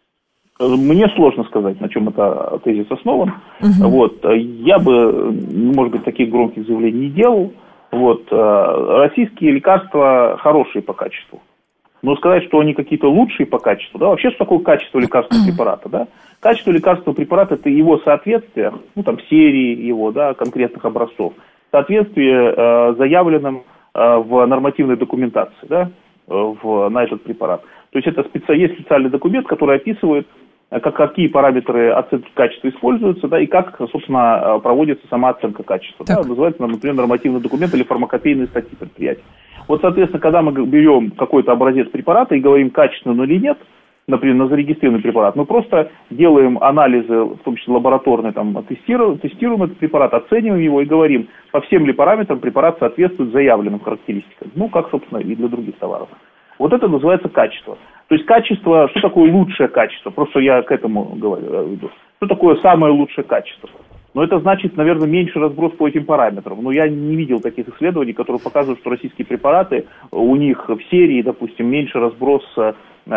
Мне сложно сказать, на чем это тезис основан. Угу. Вот. Я бы, может быть, таких громких заявлений не делал. Вот. Российские лекарства хорошие по качеству. Но сказать, что они какие-то лучшие по качеству, да, вообще что такое качество лекарственного препарата, да? Качество лекарственного препарата – это его соответствие, ну, там, серии его, да, конкретных образцов, соответствие э, заявленным э, в нормативной документации, да, в, на этот препарат. То есть это специ... есть специальный документ, который описывает, как, какие параметры оценки качества используются, да, и как, собственно, проводится сама оценка качества. Да, называется, например, нормативный документ или фармакопейные статьи предприятия. Вот, соответственно, когда мы берем какой-то образец препарата и говорим, качественный он или нет, например, на зарегистрированный препарат, мы просто делаем анализы, в том числе лабораторные, там, тестируем, тестируем этот препарат, оцениваем его и говорим, по всем ли параметрам препарат соответствует заявленным характеристикам. Ну, как, собственно, и для других товаров. Вот это называется качество. То есть качество, что такое лучшее качество? Просто я к этому говорю, иду. Что такое самое лучшее качество? Но это значит, наверное, меньше разброс по этим параметрам. Но я не видел таких исследований, которые показывают, что российские препараты, у них в серии, допустим, меньше разброс э,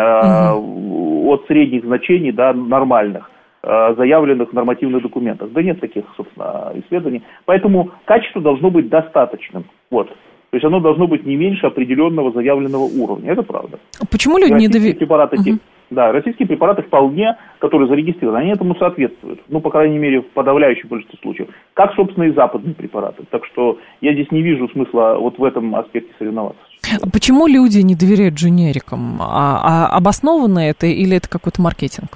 угу. от средних значений до нормальных, э, заявленных в нормативных документах. Да нет таких, собственно, исследований. Поэтому качество должно быть достаточным. Вот. То есть оно должно быть не меньше определенного заявленного уровня. Это правда. Почему люди не доверяют? Угу. Да, российские препараты вполне, которые зарегистрированы, они этому соответствуют. Ну, по крайней мере, в подавляющем большинстве случаев. Как, собственно, и западные препараты. Так что я здесь не вижу смысла вот в этом аспекте соревноваться. Почему люди не доверяют дженерикам? А, а обоснованно это или это какой-то маркетинг?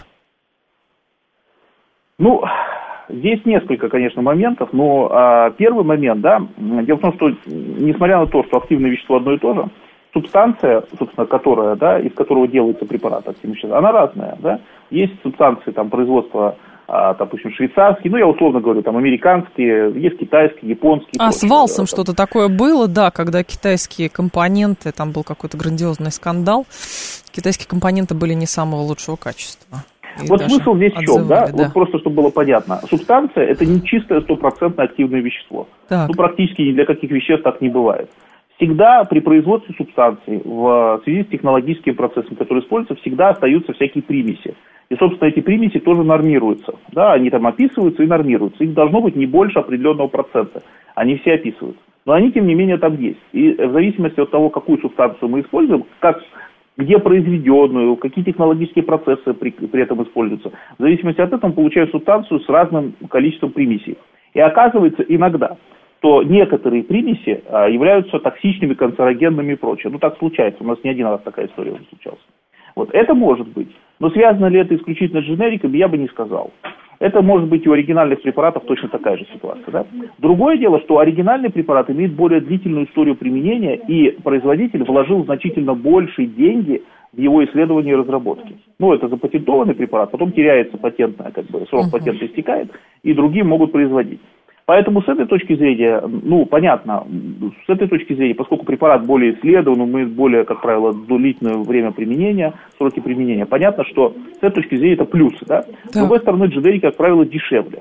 Ну, здесь несколько, конечно, моментов. Но а, первый момент, да, дело в том, что несмотря на то, что активное вещество одно и то же, субстанция, собственно, которая, да, из которого делается препарат активного вещества, она разная, да. Есть субстанции там производства, а, допустим, швейцарские, ну, я условно говорю, там, американские, есть китайские, японские. А прочее, с Валсом да, что-то такое было, да, когда китайские компоненты, там был какой-то грандиозный скандал, китайские компоненты были не самого лучшего качества. И вот смысл здесь в чем, да? да? Вот просто, чтобы было понятно. Субстанция – это не чистое стопроцентное активное вещество. Так. Ну, практически ни для каких веществ так не бывает. Всегда при производстве субстанций в связи с технологическим процессом, который используется, всегда остаются всякие примеси. И, собственно, эти примеси тоже нормируются. Да, они там описываются и нормируются. Их должно быть не больше определенного процента. Они все описываются. Но они, тем не менее, там есть. И в зависимости от того, какую субстанцию мы используем, как, где произведенную, какие технологические процессы при, при этом используются, в зависимости от этого мы получаем субстанцию с разным количеством примесей. И оказывается, иногда, то некоторые примеси а, являются токсичными, канцерогенными и прочее. Ну, так случается. У нас не один раз такая история уже случалась. Вот это может быть. Но связано ли это исключительно с дженериками, я бы не сказал. Это может быть и у оригинальных препаратов точно такая же ситуация. Да? Другое дело, что оригинальный препарат имеет более длительную историю применения, и производитель вложил значительно большие деньги в его исследования и разработки. Ну, это запатентованный препарат, потом теряется патентная, как бы, срок uh-huh. патента истекает, и другие могут производить. Поэтому с этой точки зрения, ну, понятно, с этой точки зрения, поскольку препарат более исследован, имеет более, как правило, длительное время применения, сроки применения, понятно, что с этой точки зрения это плюсы, да. С другой стороны, дженерики, как правило, дешевле.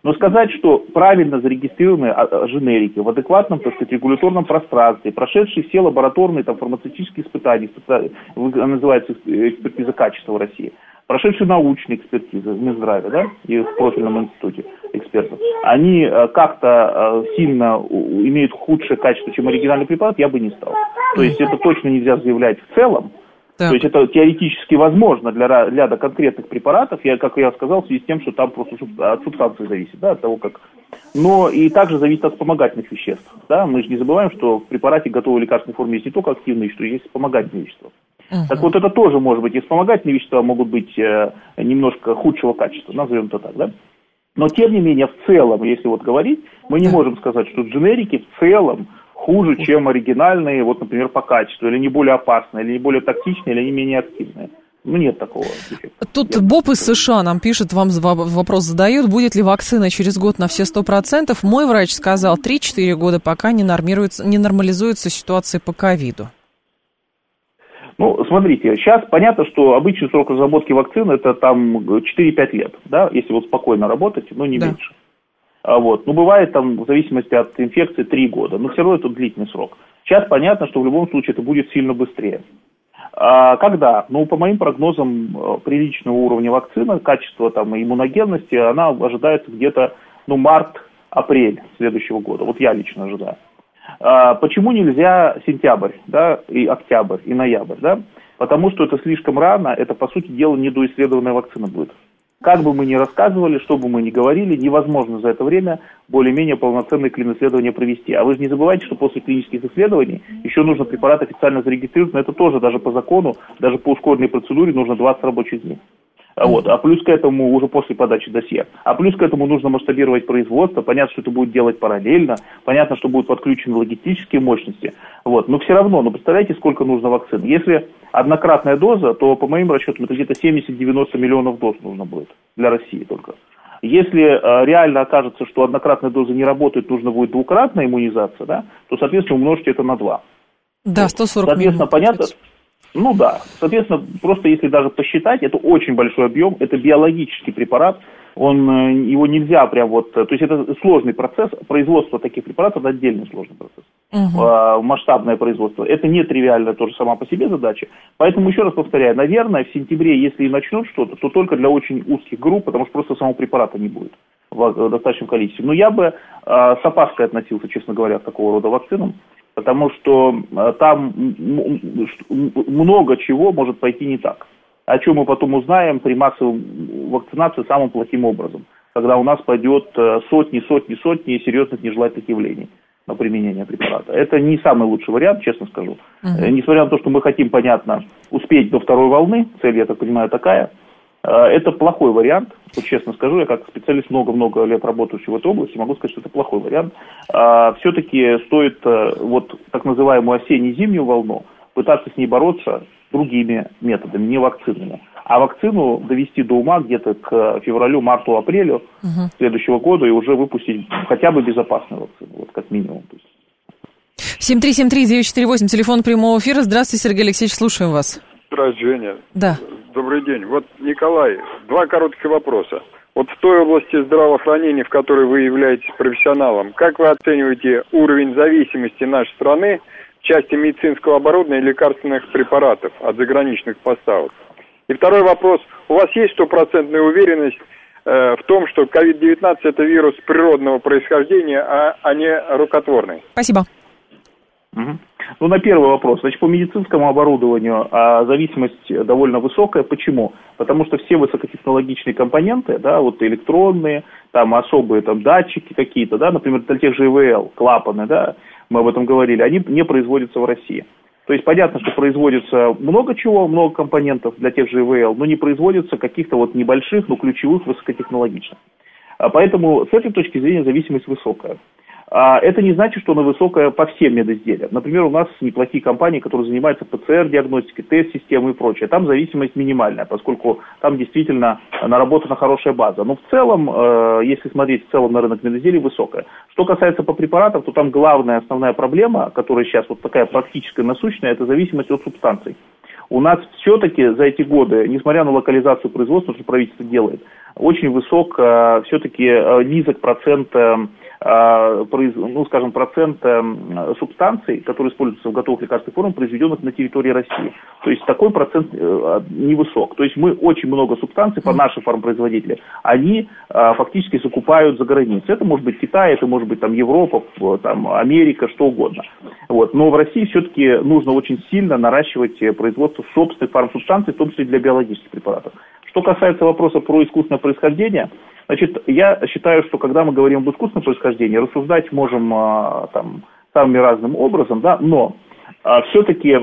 Но сказать, что правильно зарегистрированные дженерики в адекватном, так сказать, регуляторном пространстве, прошедшие все лабораторные там, фармацевтические испытания, называется экспертиза качества в России, прошедшие научные экспертизы в Минздраве, да, и в профильном институте экспертов, они как-то сильно имеют худшее качество, чем оригинальный препарат, я бы не стал. То есть это точно нельзя заявлять в целом. Так. То есть это теоретически возможно для ряда конкретных препаратов, я, как я сказал, в связи с тем, что там просто от субстанции зависит, да, от того, как... Но и также зависит от вспомогательных веществ. Да? Мы же не забываем, что в препарате готовой лекарственной форме есть не только активные вещества, есть вспомогательные вещества. Uh-huh. Так вот это тоже может быть, и вспомогательные вещества могут быть э, немножко худшего качества, назовем это так, да? Но тем не менее, в целом, если вот говорить, мы не uh-huh. можем сказать, что дженерики в целом хуже, чем оригинальные, вот, например, по качеству, или не более опасные, или не более токсичные, или не менее активные. Ну, нет такого эффекта. Тут нет. Боб из США нам пишет, вам вопрос задают, будет ли вакцина через год на все сто процентов. Мой врач сказал, три-четыре года, пока не, нормируется, не нормализуется ситуация по ковиду. Ну, смотрите, сейчас понятно, что обычный срок разработки вакцины это там четыре-пять лет, да, если вот спокойно работать, но не да. меньше. А вот. Ну, бывает там, в зависимости от инфекции, три года, но все равно это длительный срок. Сейчас понятно, что в любом случае это будет сильно быстрее. А когда? Ну, по моим прогнозам, приличного уровня вакцины, качество там иммуногенности, она ожидается где-то, ну, март-апрель следующего года. Вот я лично ожидаю. А почему нельзя сентябрь, да, и октябрь, и ноябрь, да? Потому что это слишком рано, это, по сути дела, недоисследованная вакцина будет. Как бы мы ни рассказывали, что бы мы ни говорили, невозможно за это время более-менее полноценные клинические провести. А вы же не забывайте, что после клинических исследований еще нужно препарат официально зарегистрировать, но это тоже даже по закону, даже по ускоренной процедуре нужно двадцать рабочих дней. Вот. А плюс к этому уже после подачи досье. А плюс к этому нужно масштабировать производство. Понятно, что это будет делать параллельно. Понятно, что будут подключены логистические мощности. Вот. Но все равно, ну представляете, сколько нужно вакцин. Если однократная доза, то по моим расчетам это где-то семьдесят-девяносто миллионов доз нужно будет для России только. Если э, реально окажется, что однократная доза не работает, нужно будет двукратная иммунизация, да, то, соответственно, умножьте это на два. Да, сто сорок соответственно, понятно. Ну да, соответственно, просто если даже посчитать, это очень большой объем, это биологический препарат, он, его нельзя прям вот, то есть это сложный процесс, производство таких препаратов это отдельный сложный процесс, uh-huh. масштабное производство, это не тривиальная тоже сама по себе задача, поэтому еще раз повторяю, наверное, в сентябре, если и начнут что-то, то только для очень узких групп, потому что просто самого препарата не будет в достаточном количестве. Но я бы э, с опаской относился, честно говоря, к такого рода вакцинам, потому что э, там м- м- много чего может пойти не так. О чем мы потом узнаем при массовой вакцинации самым плохим образом, когда у нас пойдет э, сотни, сотни, сотни серьезных нежелательных явлений на применение препарата. Это не самый лучший вариант, честно скажу. Uh-huh. Э, несмотря на то, что мы хотим, понятно, успеть до второй волны, цель, я так понимаю, такая, э, это плохой вариант, вот честно скажу, я как специалист много-много лет работающий в этой области, могу сказать, что это плохой вариант. Э, все-таки стоит э, вот так называемую осенне-зимнюю волну пытаться с ней бороться другими методами, не вакцинами. А вакцину довести до ума где-то к февралю, марту, апрелю угу. следующего года и уже выпустить хотя бы безопасную вакцину, вот как минимум. семь три семь три девять четыре восемь, телефон прямого эфира. Здравствуйте, Сергей Алексеевич, слушаем вас. Здравствуйте, Женя. Да. Добрый день. Вот, Николай, два коротких вопроса. Вот в той области здравоохранения, в которой вы являетесь профессионалом, как вы оцениваете уровень зависимости нашей страны в части медицинского оборудования и лекарственных препаратов от заграничных поставок? И второй вопрос. У вас есть стопроцентная уверенность э, в том, что ковид девятнадцать это вирус природного происхождения, а, а не рукотворный? Спасибо. Угу. Ну, на первый вопрос. Значит, по медицинскому оборудованию а, зависимость довольно высокая. Почему? Потому что все высокотехнологичные компоненты, да, вот электронные, там особые там датчики какие-то, да, например, для тех же ИВЛ, клапаны, да, мы об этом говорили, они не производятся в России. То есть понятно, что производится много чего, много компонентов для тех же ИВЛ, но не производится каких-то вот небольших, но ключевых высокотехнологичных. А поэтому с этой точки зрения зависимость высокая. А это не значит, что она высокая по всем медизделиям. Например, у нас неплохие компании, которые занимаются ПЦР-диагностикой, тест-системой и прочее. Там зависимость минимальная, поскольку там действительно наработана хорошая база. Но в целом, э, если смотреть в целом на рынок медизделий, высокая. Что касается по препаратам, то там главная основная проблема, которая сейчас вот такая практическая насущная, это зависимость от субстанций. у нас все-таки за эти годы, несмотря на локализацию производства, что правительство делает, очень высок, все-таки низок процент, ну, скажем, процент субстанций, которые используются в готовых лекарственных формах, произведенных на территории России. То есть такой процент невысок. То есть мы очень много субстанций, по нашим фармпроизводителям, они фактически закупают за границей. Это может быть Китай, это может быть там Европа, там Америка, что угодно. Вот. Но в России все-таки нужно очень сильно наращивать производство собственных фармсубстанций, в том числе для биологических препаратов. Что касается вопроса про искусственное происхождение, значит, я считаю, что когда мы говорим об искусственном происхождении, рассуждать можем там самым разным образом, да, но а, все-таки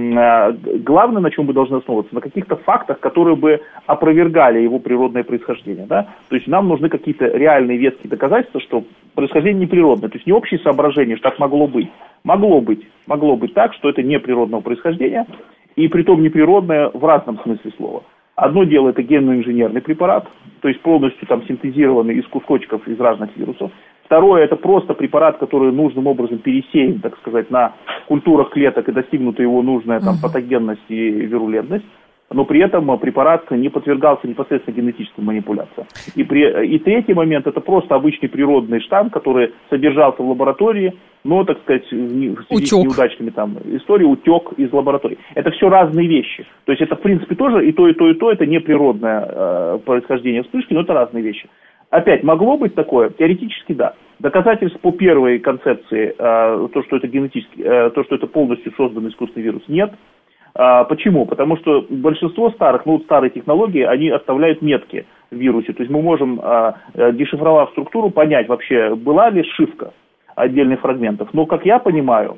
а, главное, на чем мы должны основываться, на каких-то фактах, которые бы опровергали его природное происхождение, да, то есть нам нужны какие-то реальные веские доказательства, что происхождение неприродное, то есть не общие соображения, что так могло быть, могло быть, могло быть так, что это не природного происхождения, и притом неприродное в разном смысле слова. Одно дело это генно-инженерный препарат, то есть полностью там синтезированный из кусочков из разных вирусов. Второе, это просто препарат, который нужным образом пересеян, так сказать, на культурах клеток и достигнута его нужная там патогенность и вирулентность. Но при этом препарат не подвергался непосредственно генетической манипуляции. И, при, и третий момент, это просто обычный природный штамм, который содержался в лаборатории, но, так сказать, в связи с неудачными там историей, утек из лаборатории. Это все разные вещи. То есть это, в принципе, тоже и то, и то, и то, это не природное э, происхождение вспышки, но это разные вещи. Опять, могло быть такое? Теоретически да. Доказательств по первой концепции, э, то, что это генетически, э, то, что это полностью созданный искусственный вирус, нет. А, почему? Потому что большинство старых, ну, старые технологии, они оставляют метки в вирусе. То есть мы можем, а, дешифровав структуру, понять вообще, была ли сшивка отдельных фрагментов. Но, как я понимаю,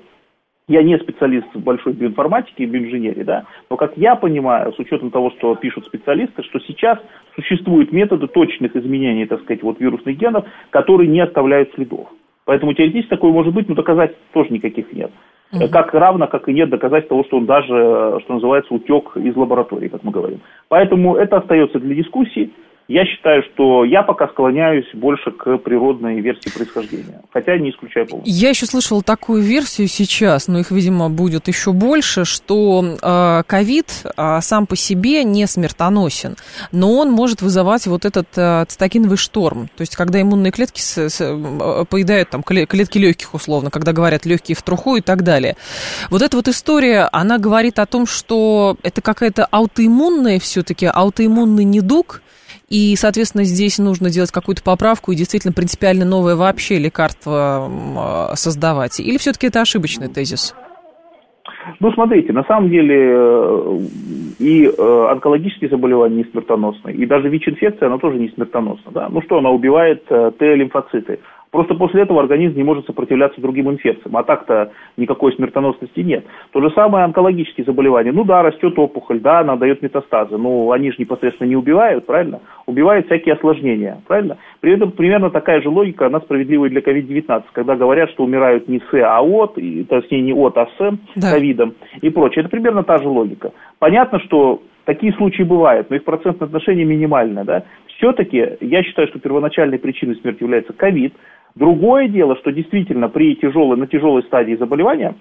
я не специалист в большой биоинформатике и биоинженерии, да, но, как я понимаю, с учетом того, что пишут специалисты, что сейчас существуют методы точных изменений, так сказать, вот вирусных генов, которые не оставляют следов. Поэтому теоретически такое может быть, но доказательств тоже никаких нет. Uh-huh. Как равно, как и нет доказательств того, что он даже, что называется, утек из лаборатории, как мы говорим. Поэтому это остается для дискуссий. Я считаю, что я пока склоняюсь больше к природной версии происхождения, хотя не исключаю полностью. Я еще слышала такую версию сейчас, но их, видимо, будет еще больше, что ковид э, сам по себе не смертоносен, но он может вызывать вот этот э, цитокиновый шторм, то есть когда иммунные клетки с, с, поедают там клетки легких условно, когда говорят легкие в труху и так далее. Вот эта вот история, она говорит о том, что это какая-то аутоиммунная все-таки, аутоиммунный недуг. И, соответственно, здесь нужно делать какую-то поправку и действительно принципиально новое вообще лекарство создавать. Или все-таки это ошибочный тезис? Ну, смотрите, на самом деле и онкологические заболевания не смертоносны, и даже ВИЧ-инфекция, она тоже не смертоносна. Да? Ну что, она убивает Т-лимфоциты. Просто после этого организм не может сопротивляться другим инфекциям, а так-то никакой смертоносности нет. То же самое онкологические заболевания. Ну да, растет опухоль, да, она дает метастазы, но они же непосредственно не убивают, правильно? Убивают всякие осложнения, правильно? При этом примерно такая же логика, она справедлива и для ковид девятнадцать, когда говорят, что умирают не с, а от, и, точнее не от, а с ковидом и прочее. Это примерно та же логика. Понятно, что такие случаи бывают, но их процентное отношение минимальное, да? Все-таки я считаю, что первоначальной причиной смерти является ковид. Другое дело, что действительно при тяжелой, на тяжелой стадии заболевания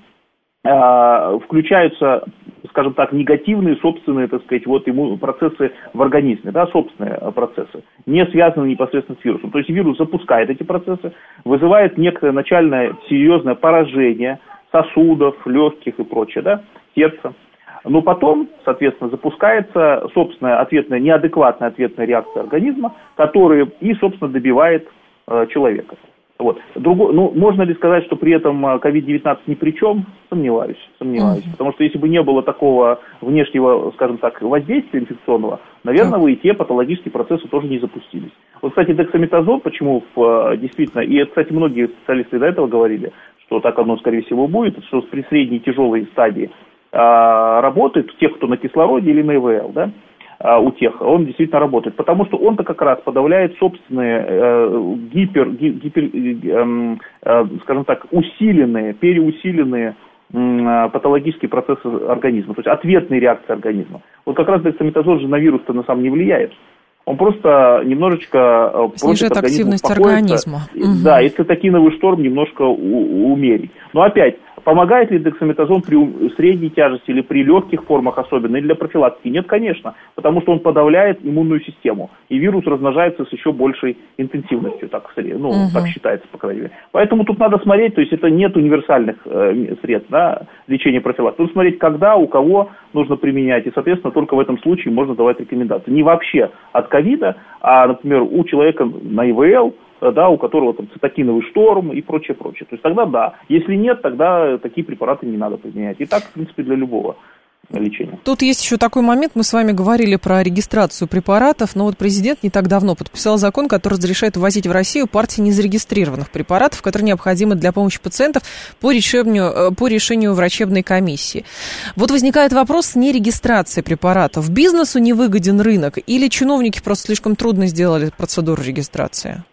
э, включаются, скажем так, негативные собственные, так сказать, вот иммун, процессы в организме, да, собственные процессы, не связанные непосредственно с вирусом. То есть вирус запускает эти процессы, вызывает некое начальное серьезное поражение сосудов, легких и прочее, да, сердца. Но потом, соответственно, запускается собственная ответная, неадекватная ответная реакция организма, которая и, собственно, добивает э, человека. Вот. Друго, ну, можно ли сказать, что при этом ковид девятнадцать ни при чем? Сомневаюсь, сомневаюсь. Mm-hmm. Потому что если бы не было такого внешнего, скажем так, воздействия инфекционного, наверное, mm-hmm. бы и те патологические процессы тоже не запустились. Вот, кстати, дексаметазон, почему в, действительно, и, кстати, многие специалисты до этого говорили, что так оно, скорее всего, будет, что при средней тяжелой стадии а, работает у тех, кто на кислороде или на ИВЛ, да, у тех, он действительно работает, потому что он-то как раз подавляет собственные э, гипер, гипер э, э, скажем так, усиленные, переусиленные э, патологические процессы организма, то есть ответные реакции организма. Вот как раз дексаметазон же на вирус-то на самом не влияет. Он просто немножечко снижает активность организма. Да, и цитокиновый шторм немножко у- умерить. Но опять, Помогает ли дексаметазон при средней тяжести или при легких формах особенно, или для профилактики? Нет, конечно, потому что он подавляет иммунную систему, и вирус размножается с еще большей интенсивностью, так, ну, угу. так считается, по крайней мере. Поэтому тут надо смотреть, то есть это нет универсальных э, средств, да, лечения профилактики. Нужно смотреть, когда, у кого нужно применять, и, соответственно, только в этом случае можно давать рекомендации. Не вообще от ковида, а, например, у человека на И В Л, да, у которого там цитокиновый шторм и прочее, прочее. То есть тогда да. Если нет, тогда такие препараты не надо применять. И так, в принципе, для любого лечения. Тут есть еще такой момент, мы с вами говорили про регистрацию препаратов, но вот президент не так давно подписал закон, который разрешает ввозить в Россию партии незарегистрированных препаратов, которые необходимы для помощи пациентов по решению, по решению врачебной комиссии. Вот возникает вопрос с нерегистрацией препаратов. Бизнесу невыгоден рынок или чиновники просто слишком трудно сделали процедуру регистрации?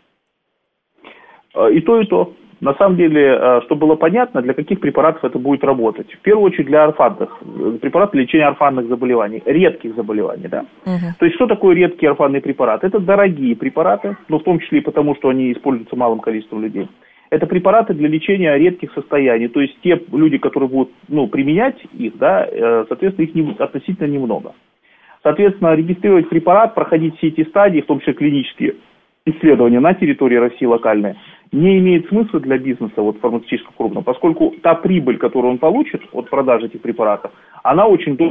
И то, и то. На самом деле, чтобы было понятно, для каких препаратов это будет работать. В первую очередь для орфанных, препараты для лечения орфанных заболеваний, редких заболеваний, да. Uh-huh. То есть, что такое редкие орфанные препараты? Это дорогие препараты, но в том числе и потому, что они используются малым количеством людей. Это препараты для лечения редких состояний, то есть те люди, которые будут, ну, применять их, да, соответственно, их не, относительно немного. Соответственно, регистрировать препарат, проходить все эти стадии, в том числе клинические исследования на территории России локальные, не имеет смысла для бизнеса вот, фармацевтического крупного, поскольку та прибыль, которую он получит от продажи этих препаратов, она очень долго.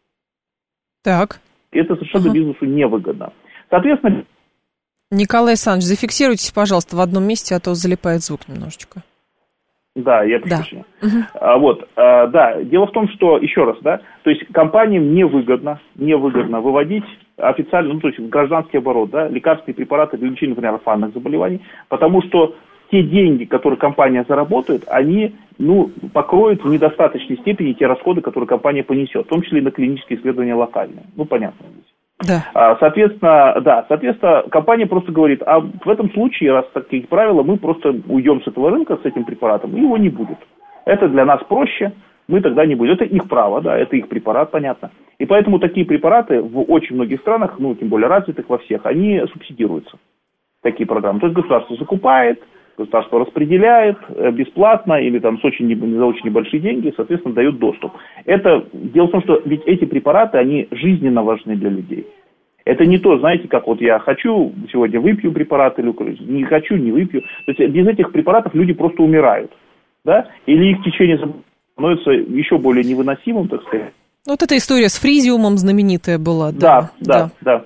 Так. Это совершенно uh-huh. бизнесу невыгодно. Соответственно... Николай Александрович, зафиксируйтесь, пожалуйста, в одном месте, а то залипает звук немножечко. Да, я прошу да. прощения. Uh-huh. А, вот, а, да, дело в том, что, еще раз, да, то есть компаниям невыгодно, невыгодно выводить официально, ну, то есть в гражданский оборот, да, лекарственные препараты для лечения, например, орфанных заболеваний, потому что те деньги, которые компания заработает, они, ну, покроют в недостаточной степени те расходы, которые компания понесет, в том числе и на клинические исследования локальные. Ну, понятно здесь. Да. А, соответственно, да, соответственно, компания просто говорит, а в этом случае, раз такие правила, мы просто уйдем с этого рынка, с этим препаратом, и его не будет. Это для нас проще, мы тогда не будем. Это их право, да, это их препарат, понятно. И поэтому такие препараты в очень многих странах, ну, тем более развитых во всех, они субсидируются, такие программы. То есть государство закупает, государство распределяет бесплатно или там с очень, за очень небольшие деньги, соответственно, дает доступ. Это, дело в том, что ведь эти препараты, они жизненно важны для людей. Это не то, знаете, как вот я хочу, сегодня выпью препарат, или не хочу, не выпью. То есть без этих препаратов люди просто умирают, да, или их течение становится еще более невыносимым, так сказать. Вот эта история с фризиумом знаменитая была, да. Да, да, да.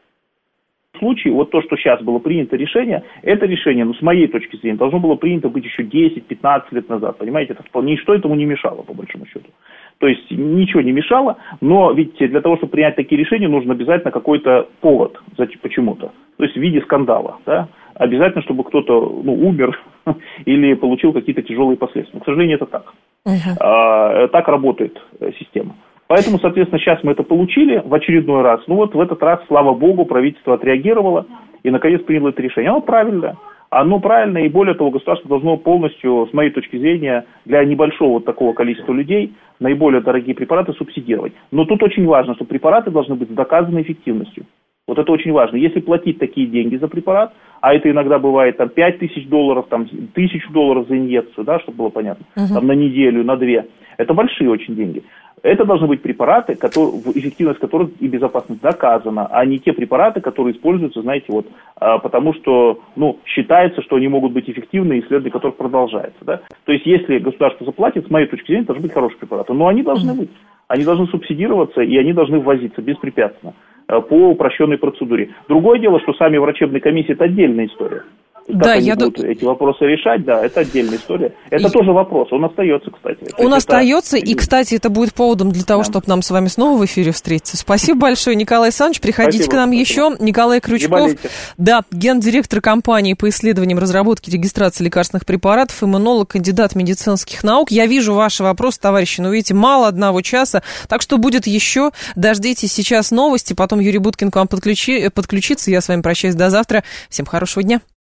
В случае, вот то, что сейчас было принято решение, это решение, ну, с моей точки зрения, должно было принято быть еще десять-пятнадцать лет назад, понимаете, это вполне, ничто этому не мешало, по большому счету. То есть ничего не мешало, но ведь для того, чтобы принять такие решения, нужен обязательно какой-то повод почему-то, то есть в виде скандала, да, обязательно, чтобы кто-то, ну, умер или получил какие-то тяжелые последствия. К сожалению, это так. Uh-huh. А, так работает система. Поэтому, соответственно, сейчас мы это получили в очередной раз. Ну вот в этот раз, слава богу, правительство отреагировало и, наконец, приняло это решение. Оно правильное. Оно правильное, и более того, государство должно полностью, с моей точки зрения, для небольшого вот такого количества людей наиболее дорогие препараты субсидировать. Но тут очень важно, что препараты должны быть с доказанной эффективностью. Вот это очень важно. Если платить такие деньги за препарат, а это иногда бывает там пять тысяч долларов, там тысячу долларов за инъекцию, да, чтобы было понятно, uh-huh. там на неделю, на две, это большие очень деньги. Это должны быть препараты, которые, эффективность которых и безопасность доказана, а не те препараты, которые используются, знаете, вот, а, потому что, ну, считается, что они могут быть эффективны, исследование которых продолжается, да. То есть, если государство заплатит, с моей точки зрения, должны быть хорошие препараты, но они должны быть, они должны субсидироваться, и они должны ввозиться беспрепятственно по упрощенной процедуре. Другое дело, что сами врачебные комиссии – это отдельная история. Как да, они я будут ду... эти вопросы решать, да, это отдельная история. Это и... тоже вопрос, он остается, кстати. Он То остается, это... и, кстати, это будет поводом для того, да. чтобы нам с вами снова в эфире встретиться. Спасибо большое, Николай Александрович. Приходите спасибо, к нам спасибо. еще. Николай Крючков, да, гендиректор компании по исследованиям, разработке, регистрации лекарственных препаратов, иммунолог, кандидат медицинских наук. Я вижу ваши вопросы, товарищи, но видите, мало одного часа, так что будет еще. Дождитесь сейчас новости, потом Юрий Буткин к вам подключи... подключится. Я с вами прощаюсь до завтра. Всем хорошего дня.